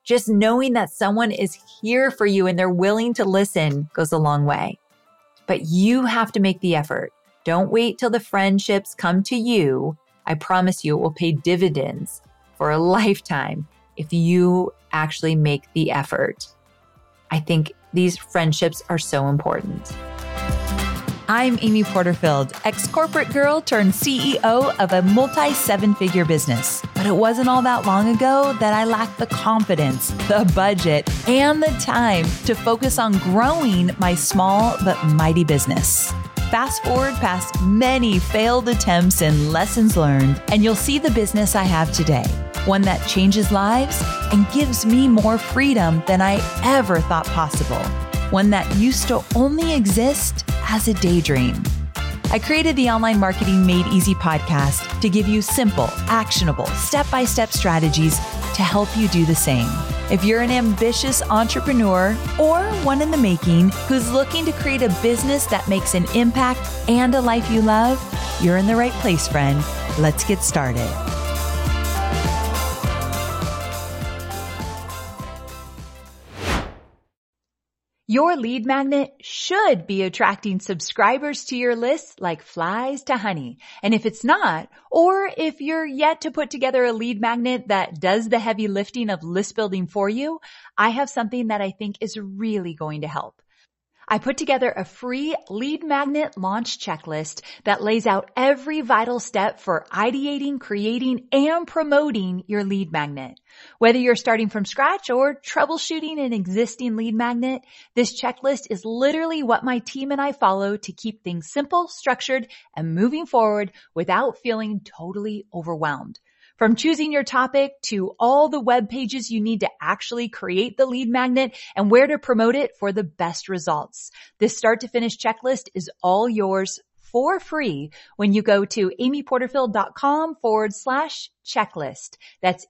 Just knowing that someone is here for you and they're willing to listen goes a long way. But you have to make the effort. Don't wait till the friendships come to you. I promise you it will pay dividends for a lifetime if you actually make the effort. I think these friendships are so important. I'm Amy Porterfield, ex-corporate girl turned CEO of a multi-seven-figure business. But it wasn't all that long ago that I lacked the confidence, the budget, and the time to focus on growing my small but mighty business. Fast forward past many failed attempts and lessons learned, and you'll see the business I have today. One that changes lives and gives me more freedom than I ever thought possible. One that used to only exist as a daydream. I created the Online Marketing Made Easy podcast to give you simple, actionable, step-by-step strategies to help you do the same. If you're an ambitious entrepreneur or one in the making who's looking to create a business that makes an impact and a life you love, you're in the right place, friend. Let's get started. Your lead magnet should be attracting subscribers to your list like flies to honey. And if it's not, or if you're yet to put together a lead magnet that does the heavy lifting of list building for you, I have something that I think is really going to help. I put together a free lead magnet launch checklist that lays out every vital step for ideating, creating, and promoting your lead magnet. Whether you're starting from scratch or troubleshooting an existing lead magnet, this checklist is literally what my team and I follow to keep things simple, structured, and moving forward without feeling totally overwhelmed. From choosing your topic to all the web pages you need to actually create the lead magnet and where to promote it for the best results. This start to finish checklist is all yours for free when you go to amyporterfield.com/checklist. That's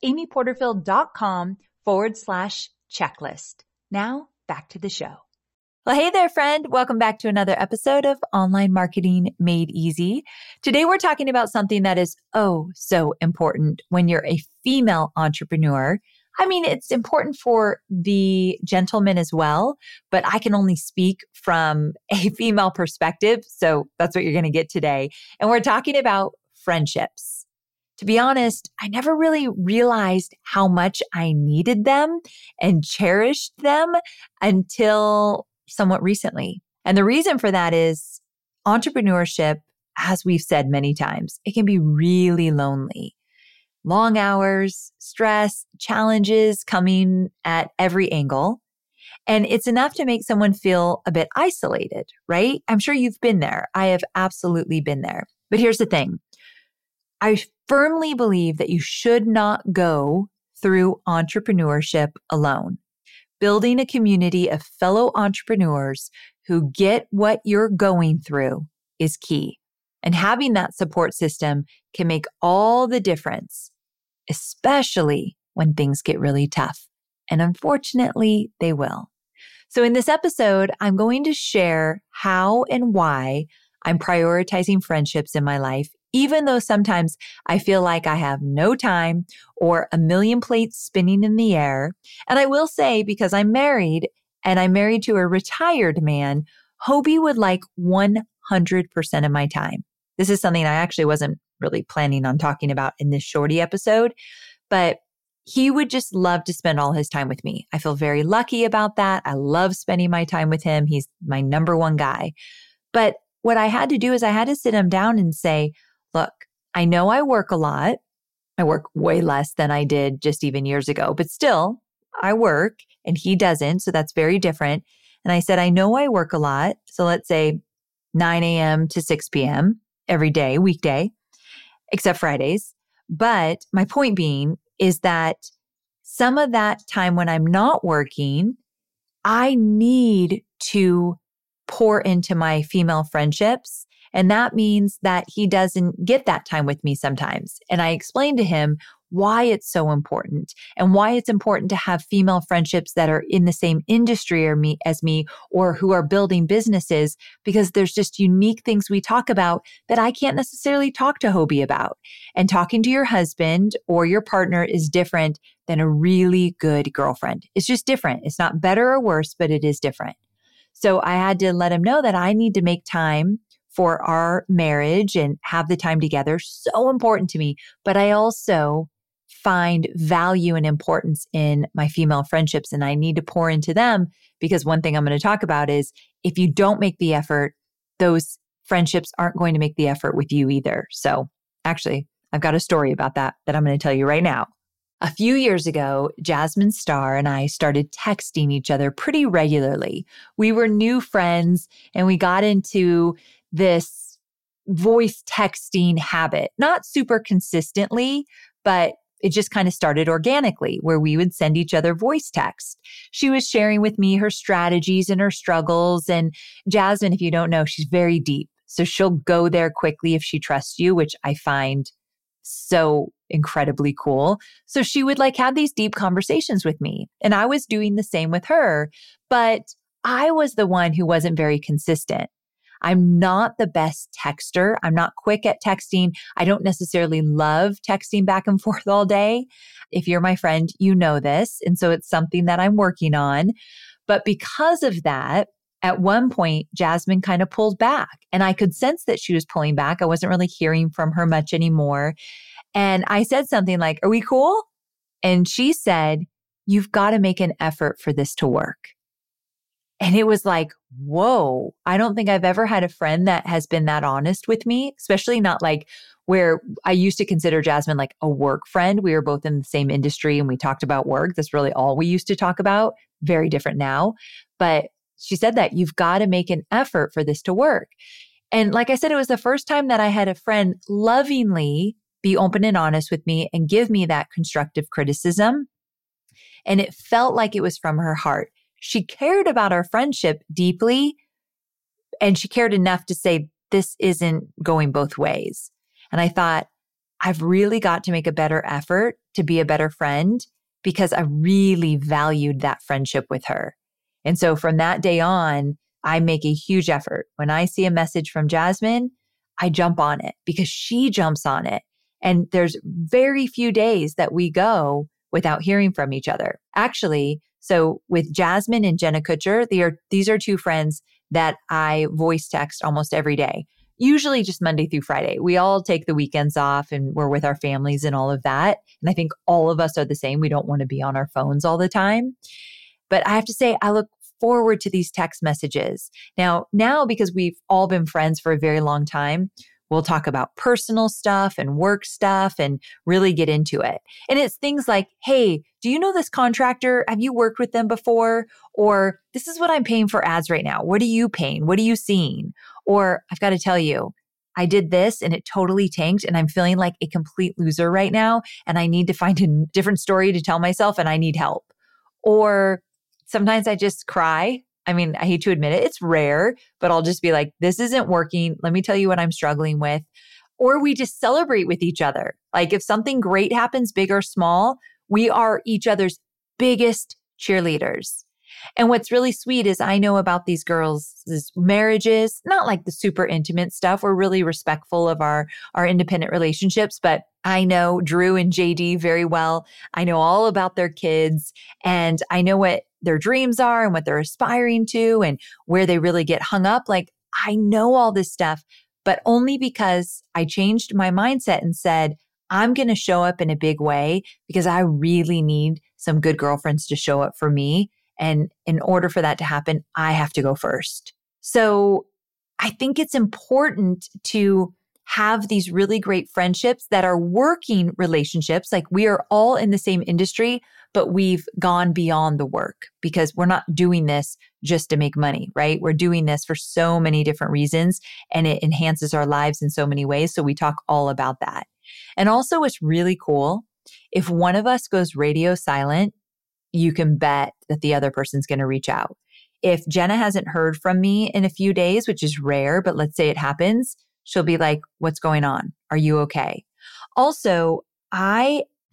amyporterfield.com/checklist. Now back to the show. Well, hey there, friend. Welcome back to another episode of Online Marketing Made Easy. Today, we're talking about something that is so important when you're a female entrepreneur. I mean, it's important for the gentleman as well, but I can only speak from a female perspective. So that's what you're going to get today. And we're talking about friendships. To be honest, I never really realized how much I needed them and cherished them until somewhat recently. And the reason for that is entrepreneurship, as we've said many times, it can be really lonely. Long hours, stress, challenges coming at every angle. And it's enough to make someone feel a bit isolated, right? I'm sure you've been there. I have absolutely been there. But here's the thing. I firmly believe that you should not go through entrepreneurship alone. Building a community of fellow entrepreneurs who get what you're going through is key. And having that support system can make all the difference, especially when things get really tough. And unfortunately, they will. So in this episode, I'm going to share how and why I'm prioritizing friendships in my life, even though sometimes I feel like I have no time or a million plates spinning in the air. And I will say, because I'm married and I'm married to a retired man, Hobie would like 100% of my time. This is something I actually wasn't really planning on talking about in this shorty episode, but he would just love to spend all his time with me. I feel very lucky about that. I love spending my time with him. He's my number one guy. But what I had to do is I had to sit him down and say, look, I know I work a lot. I work way less than I did just even years ago, but still I work and he doesn't. So that's very different. And I said, I know I work a lot. So let's say 9 a.m. to 6 p.m. every day, weekday, except Fridays. But my point being is that some of that time when I'm not working, I need to pour into my female friendships. And that means that he doesn't get that time with me sometimes. And I explained to him why it's so important and why it's important to have female friendships that are in the same industry as me or who are building businesses, because there's just unique things we talk about that I can't necessarily talk to Hobie about. And talking to your husband or your partner is different than a really good girlfriend. It's just different. It's not better or worse, but it is different. So I had to let him know that I need to make time for our marriage and have the time together. So important to me. But I also find value and importance in my female friendships, and I need to pour into them, because one thing I'm going to talk about is if you don't make the effort, those friendships aren't going to make the effort with you either. So actually, I've got a story about that I'm going to tell you right now. A few years ago, Jasmine Star and I started texting each other pretty regularly. We were new friends and we got into this voice texting habit, not super consistently, but it just kind of started organically where we would send each other voice text. She was sharing with me her strategies and her struggles. And Jasmine, if you don't know, she's very deep. So she'll go there quickly if she trusts you, which I find so incredibly cool. So she would have these deep conversations with me. And I was doing the same with her, but I was the one who wasn't very consistent. I'm not the best texter. I'm not quick at texting. I don't necessarily love texting back and forth all day. If you're my friend, you know this. And so it's something that I'm working on. But because of that, at one point, Jasmine kind of pulled back and I could sense that she was pulling back. I wasn't really hearing from her much anymore. And I said something like, "Are we cool?" And she said, "You've got to make an effort for this to work." And it was like, whoa, I don't think I've ever had a friend that has been that honest with me, especially not where I used to consider Jasmine like a work friend. We were both in the same industry and we talked about work. That's really all we used to talk about. Very different now. But she said that you've got to make an effort for this to work. And like I said, it was the first time that I had a friend lovingly be open and honest with me and give me that constructive criticism. And it felt like it was from her heart. She cared about our friendship deeply, and she cared enough to say, this isn't going both ways. And I thought, I've really got to make a better effort to be a better friend because I really valued that friendship with her. And so from that day on, I make a huge effort. When I see a message from Jasmine, I jump on it because she jumps on it. And there's very few days that we go without hearing from each other. Actually, so with Jasmine and Jenna Kutcher, these are two friends that I voice text almost every day, usually just Monday through Friday. We all take the weekends off and we're with our families and all of that. And I think all of us are the same. We don't want to be on our phones all the time. But I have to say, I look forward to these text messages. Now, because we've all been friends for a very long time, we'll talk about personal stuff and work stuff and really get into it. And it's things like, hey, do you know this contractor? Have you worked with them before? Or this is what I'm paying for ads right now. What are you paying? What are you seeing? Or I've got to tell you, I did this and it totally tanked and I'm feeling like a complete loser right now. And I need to find a different story to tell myself and I need help. Or sometimes I just cry. I mean, I hate to admit it, it's rare, but I'll just be like, this isn't working. Let me tell you what I'm struggling with. Or we just celebrate with each other. Like if something great happens, big or small, we are each other's biggest cheerleaders. And what's really sweet is I know about these girls' marriages, not like the super intimate stuff. We're really respectful of our independent relationships, but I know Drew and JD very well. I know all about their kids and I know what their dreams are and what they're aspiring to and where they really get hung up. Like I know all this stuff, but only because I changed my mindset and said, I'm going to show up in a big way because I really need some good girlfriends to show up for me. And in order for that to happen, I have to go first. So I think it's important to have these really great friendships that are working relationships. Like we are all in the same industry, but we've gone beyond the work because we're not doing this just to make money, right? We're doing this for so many different reasons and it enhances our lives in so many ways. So we talk all about that. And also it's really cool. If one of us goes radio silent, you can bet that the other person's going to reach out. If Jenna hasn't heard from me in a few days, which is rare, but let's say it happens, she'll be like, what's going on? Are you okay? Also, I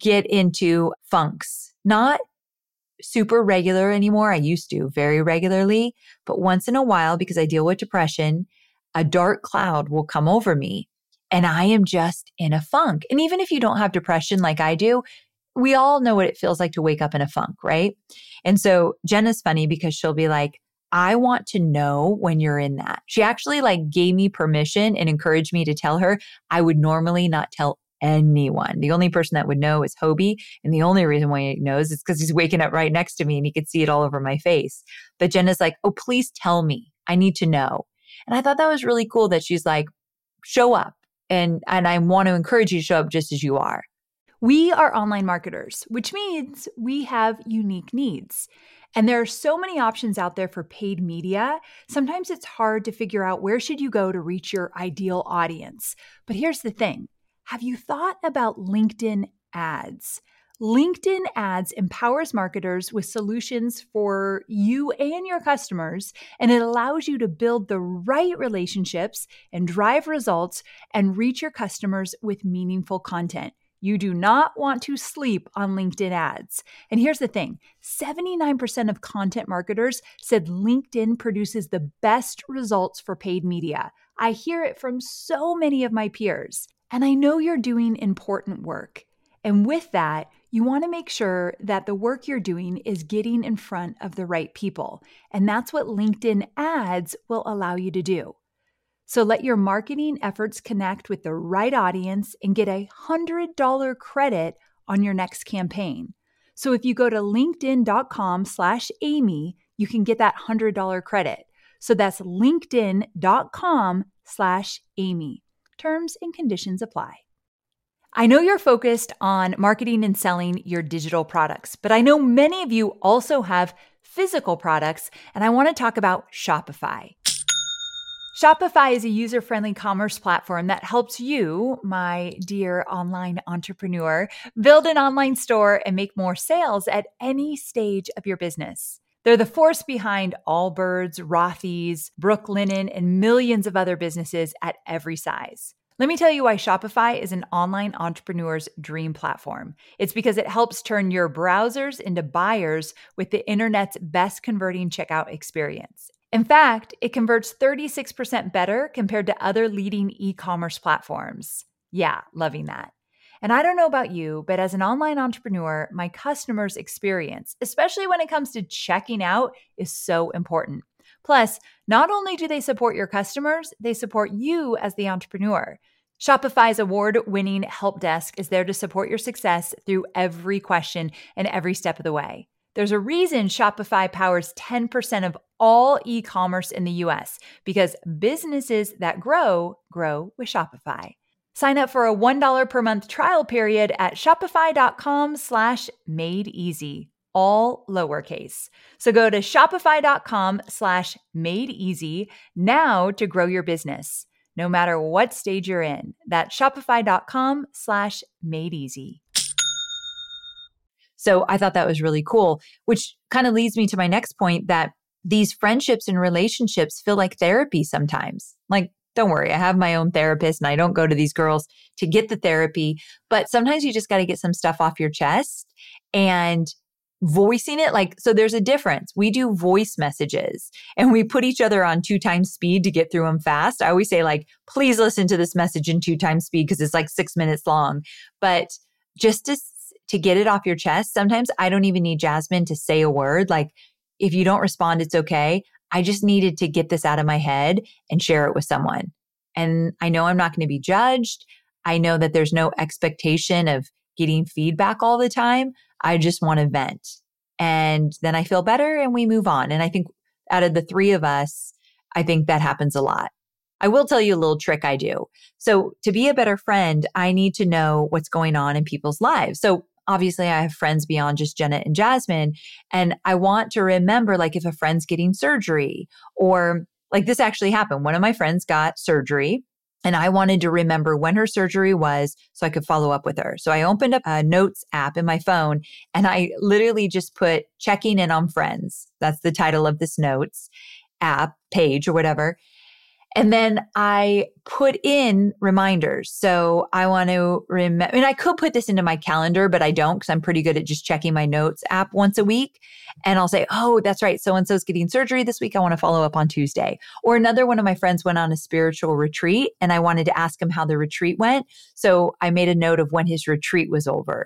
get into funks, not super regular anymore. I used to very regularly, but once in a while, because I deal with depression, a dark cloud will come over me and I am just in a funk. And even if you don't have depression like I do, we all know what it feels like to wake up in a funk, right? And so Jenna's funny because she'll be like, I want to know when you're in that. She actually like gave me permission and encouraged me to tell her. I would normally not tell anyone. The only person that would know is Hobie. And the only reason why he knows is because he's waking up right next to me and he could see it all over my face. But Jenna's like, oh, please tell me. I need to know. And I thought that was really cool that she's like, show up. And I want to encourage you to show up just as you are. We are online marketers, which means we have unique needs. And there are so many options out there for paid media. Sometimes it's hard to figure out where should you go to reach your ideal audience. But here's the thing. Have you thought about LinkedIn ads? LinkedIn ads empowers marketers with solutions for you and your customers, and it allows you to build the right relationships and drive results and reach your customers with meaningful content. You do not want to sleep on LinkedIn ads. And here's the thing, 79% of content marketers said LinkedIn produces the best results for paid media. I hear it from so many of my peers. And I know you're doing important work. And with that, you want to make sure that the work you're doing is getting in front of the right people. And that's what LinkedIn ads will allow you to do. So let your marketing efforts connect with the right audience and get a $100 credit on your next campaign. So if you go to linkedin.com/Amy, you can get that $100 credit. So that's linkedin.com/Amy. Terms and conditions apply. I know you're focused on marketing and selling your digital products, but I know many of you also have physical products, and I want to talk about Shopify. Shopify is a user-friendly commerce platform that helps you, my dear online entrepreneur, build an online store and make more sales at any stage of your business. They're the force behind Allbirds, Rothy's, Brooklinen, and millions of other businesses at every size. Let me tell you why Shopify is an online entrepreneur's dream platform. It's because it helps turn your browsers into buyers with the internet's best converting checkout experience. In fact, it converts 36% better compared to other leading e-commerce platforms. Yeah, loving that. And I don't know about you, but as an online entrepreneur, my customers' experience, especially when it comes to checking out, is so important. Plus, not only do they support your customers, they support you as the entrepreneur. Shopify's award-winning help desk is there to support your success through every question and every step of the way. There's a reason Shopify powers 10% of all e-commerce in the US, because businesses that grow with Shopify. Sign up for a $1 per month trial period at shopify.com/madeeasy, all lowercase. So go to shopify.com/madeeasy now to grow your business, no matter what stage you're in. That's shopify.com/madeeasy. So I thought that was really cool, which kind of leads me to my next point, that these friendships and relationships feel like therapy sometimes. Like, don't worry, I have my own therapist and I don't go to these girls to get the therapy, but sometimes you just got to get some stuff off your chest and voicing it. Like, so there's a difference. We do voice messages and we put each other on 2 times speed to get through them fast. I always say like, please listen to this message in 2 times speed because it's like 6 minutes long. But just to get it off your chest, sometimes I don't even need Jasmine to say a word. Like, if you don't respond, it's okay. I just needed to get this out of my head and share it with someone. And I know I'm not going to be judged. I know that there's no expectation of getting feedback all the time. I just want to vent. And then I feel better and we move on. And I think out of the 3 of us, I think that happens a lot. I will tell you a little trick I do. So to be a better friend, I need to know what's going on in people's lives. So obviously I have friends beyond just Jenna and Jasmine. And I want to remember, like, if a friend's getting surgery, or like this actually happened. One of my friends got surgery and I wanted to remember when her surgery was so I could follow up with her. So I opened up a notes app in my phone and I literally just put checking in on friends. That's the title of this notes app page or whatever. And then I put in reminders. So I want to remember, and I could put this into my calendar, but I don't because I'm pretty good at just checking my notes app once a week. And I'll say, oh, that's right. So-and-so's getting surgery this week. I want to follow up on Tuesday. Or another one of my friends went on a spiritual retreat and I wanted to ask him how the retreat went. So I made a note of when his retreat was over.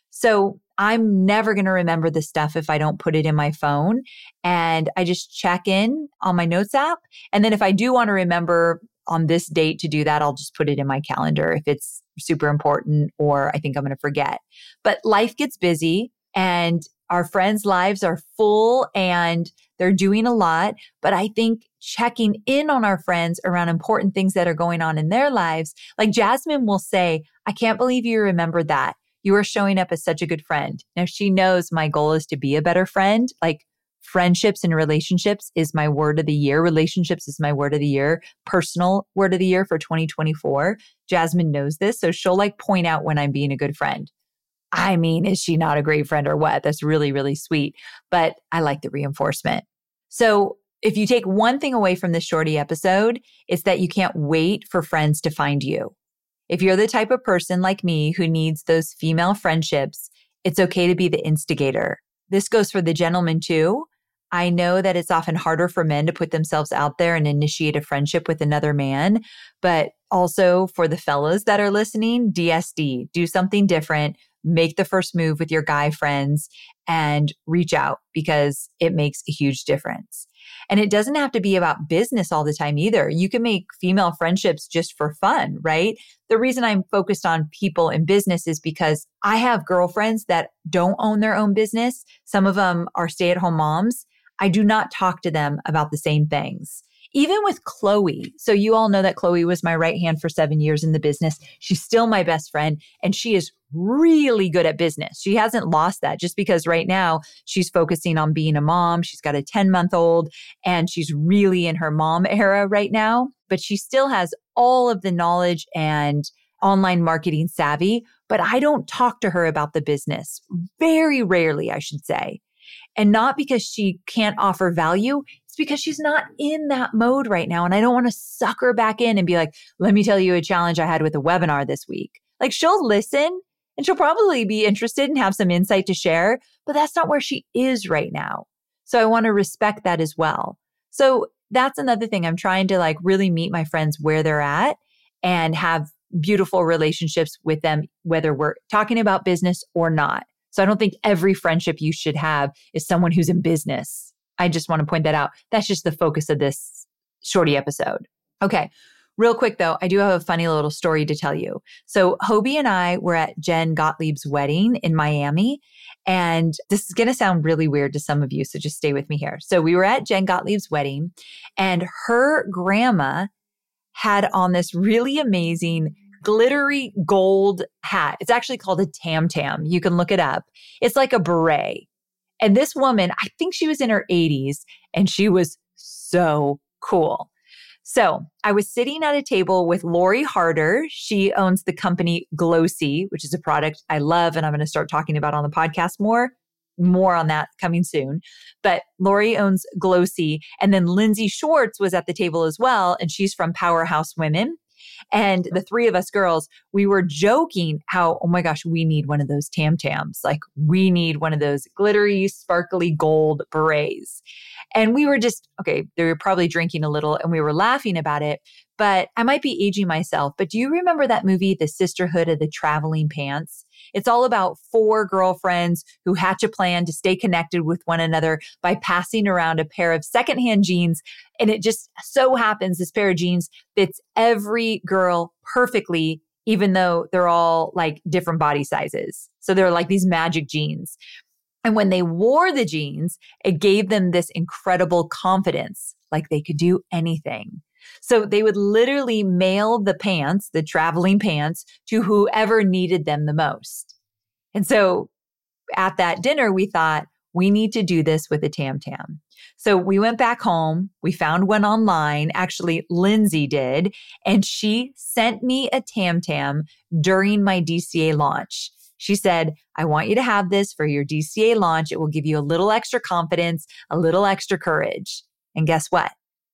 So I'm never going to remember this stuff if I don't put it in my phone. And I just check in on my notes app. And then if I do want to remember on this date to do that, I'll just put it in my calendar if it's super important or I think I'm going to forget. But life gets busy and our friends' lives are full and they're doing a lot. But I think checking in on our friends around important things that are going on in their lives, like Jasmine will say, I can't believe you remembered that. You are showing up as such a good friend. Now, she knows my goal is to be a better friend. Like friendships and relationships is my word of the year. Relationships is my word of the year. Personal word of the year for 2024. Jasmine knows this. So she'll like point out when I'm being a good friend. I mean, is she not a great friend or what? That's really, really sweet. But I like the reinforcement. So if you take one thing away from this shorty episode, it's that you can't wait for friends to find you. If you're the type of person like me who needs those female friendships, it's okay to be the instigator. This goes for the gentleman too. I know that it's often harder for men to put themselves out there and initiate a friendship with another man, but also for the fellas that are listening, DSD, do something different, make the first move with your guy friends and reach out because it makes a huge difference. And it doesn't have to be about business all the time either. You can make female friendships just for fun, right? The reason I'm focused on people in business is because I have girlfriends that don't own their own business. Some of them are stay-at-home moms. I do not talk to them about the same things. Even with Chloe. So you all know that Chloe was my right hand for 7 years in the business. She's still my best friend and she is really good at business. She hasn't lost that just because right now she's focusing on being a mom. She's got a 10-month-old and she's really in her mom era right now, but she still has all of the knowledge and online marketing savvy, but I don't talk to her about the business. Very rarely, I should say. And not because she can't offer value. It's because she's not in that mode right now. And I don't want to suck her back in and be like, let me tell you a challenge I had with a webinar this week. Like she'll listen and she'll probably be interested and have some insight to share, but that's not where she is right now. So I want to respect that as well. So that's another thing. I'm trying to like really meet my friends where they're at and have beautiful relationships with them, whether we're talking about business or not. So I don't think every friendship you should have is someone who's in business. I just want to point that out. That's just the focus of this shorty episode. Okay. Real quick though, I do have a funny little story to tell you. So Hobie and I were at Jen Gottlieb's wedding in Miami. And this is going to sound really weird to some of you. So just stay with me here. So we were at Jen Gottlieb's wedding and her grandma had on this really amazing glittery gold hat. It's actually called a tam tam. You can look it up. It's like a beret. And this woman, I think she was in her 80s and she was so cool. So I was sitting at a table with Lori Harder. She owns the company Glossy, which is a product I love and I'm going to start talking about on the podcast more on that coming soon. But Lori owns Glossy. And then Lindsay Schwartz was at the table as well. And she's from Powerhouse Women. And the three of us girls, we were joking how, oh my gosh, we need one of those tam tams. Like we need one of those glittery, sparkly gold berets. And we were just, okay, they were probably drinking a little and we were laughing about it, but I might be aging myself. But do you remember that movie, The Sisterhood of the Traveling Pants? It's all about 4 girlfriends who hatch a plan to stay connected with one another by passing around a pair of secondhand jeans. And it just so happens this pair of jeans fits every girl perfectly, even though they're all like different body sizes. So they're like these magic jeans. And when they wore the jeans, it gave them this incredible confidence, like they could do anything. So they would literally mail the pants, the traveling pants, to whoever needed them the most. And so at that dinner, we thought, we need to do this with a tam tam. So we went back home. We found one online. Actually, Lindsay did. And she sent me a tam tam during my DCA launch. She said, I want you to have this for your DCA launch. It will give you a little extra confidence, a little extra courage. And guess what?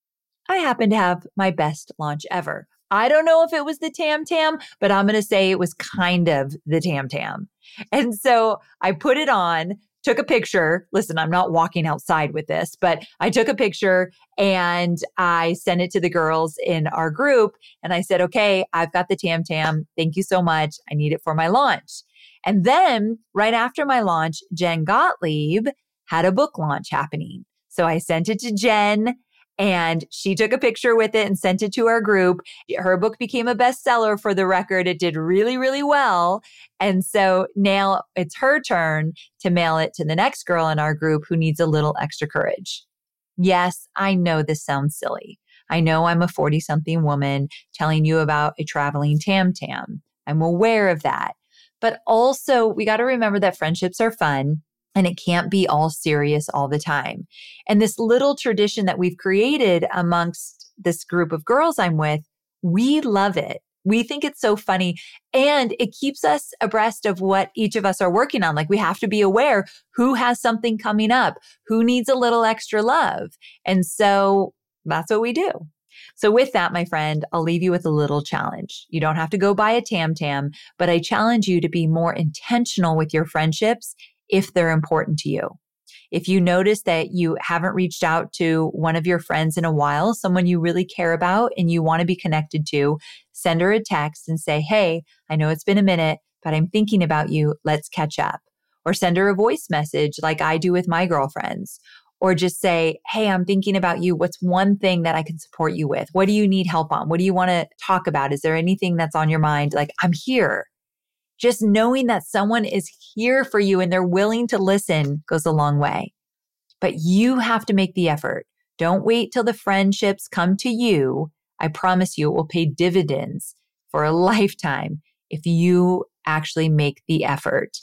I happened to have my best launch ever. I don't know if it was the Tam Tam, but I'm going to say it was kind of the Tam Tam. And so I put it on, took a picture. Listen, I'm not walking outside with this, but I took a picture and I sent it to the girls in our group. And I said, okay, I've got the Tam Tam. Thank you so much. I need it for my launch. And then right after my launch, Jen Gottlieb had a book launch happening. So I sent it to Jen and she took a picture with it and sent it to our group. Her book became a bestseller for the record. It did really, really well. And so now it's her turn to mail it to the next girl in our group who needs a little extra courage. Yes, I know this sounds silly. I know I'm a 40-something woman telling you about a traveling Tam Tam. I'm aware of that. But also, we got to remember that friendships are fun. And it can't be all serious all the time. And this little tradition that we've created amongst this group of girls I'm with, we love it. We think it's so funny. And it keeps us abreast of what each of us are working on. Like we have to be aware who has something coming up, who needs a little extra love. And so that's what we do. So with that, my friend, I'll leave you with a little challenge. You don't have to go buy a Tam Tam, but I challenge you to be more intentional with your friendships if they're important to you. If you notice that you haven't reached out to one of your friends in a while, someone you really care about and you want to be connected to, send her a text and say, hey, I know it's been a minute, but I'm thinking about you. Let's catch up. Or send her a voice message like I do with my girlfriends. Or just say, hey, I'm thinking about you. What's one thing that I can support you with? What do you need help on? What do you want to talk about? Is there anything that's on your mind? Like, I'm here. Just knowing that someone is here for you and they're willing to listen goes a long way. But you have to make the effort. Don't wait till the friendships come to you. I promise you it will pay dividends for a lifetime if you actually make the effort.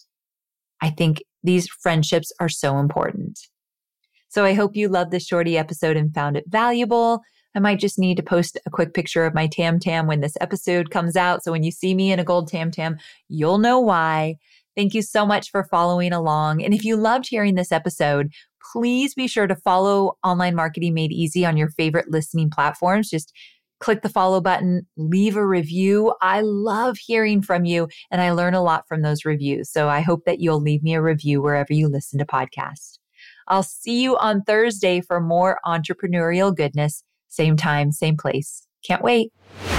I think these friendships are so important. So I hope you loved this shorty episode and found it valuable. I might just need to post a quick picture of my Tam Tam when this episode comes out. So when you see me in a gold Tam Tam, you'll know why. Thank you so much for following along. And if you loved hearing this episode, please be sure to follow Online Marketing Made Easy on your favorite listening platforms. Just click the follow button, leave a review. I love hearing from you and I learn a lot from those reviews. So I hope that you'll leave me a review wherever you listen to podcasts. I'll see you on Thursday for more entrepreneurial goodness. Same time, same place. Can't wait.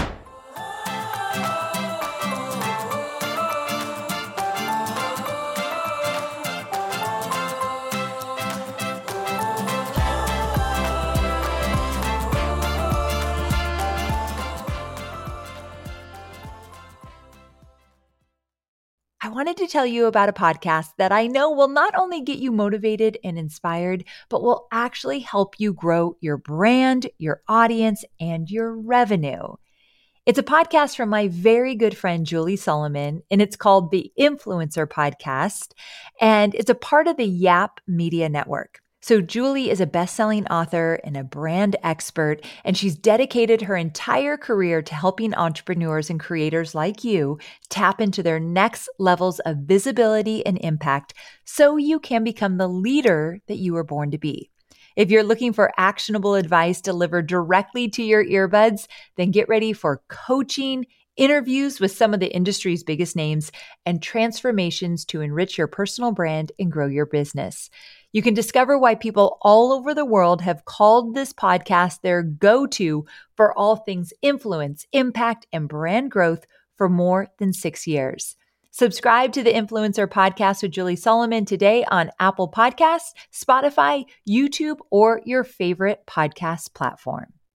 I wanted to tell you about a podcast that I know will not only get you motivated and inspired, but will actually help you grow your brand, your audience, and your revenue. It's a podcast from my very good friend, Julie Solomon, and it's called the Influencer Podcast, and it's a part of the Yap Media Network. So Julie is a best-selling author and a brand expert, and she's dedicated her entire career to helping entrepreneurs and creators like you tap into their next levels of visibility and impact so you can become the leader that you were born to be. If you're looking for actionable advice delivered directly to your earbuds, then get ready for coaching, interviews with some of the industry's biggest names, and transformations to enrich your personal brand and grow your business. You can discover why people all over the world have called this podcast their go-to for all things influence, impact, and brand growth for more than 6 years. Subscribe to the Influencer Podcast with Julie Solomon today on Apple Podcasts, Spotify, YouTube, or your favorite podcast platform.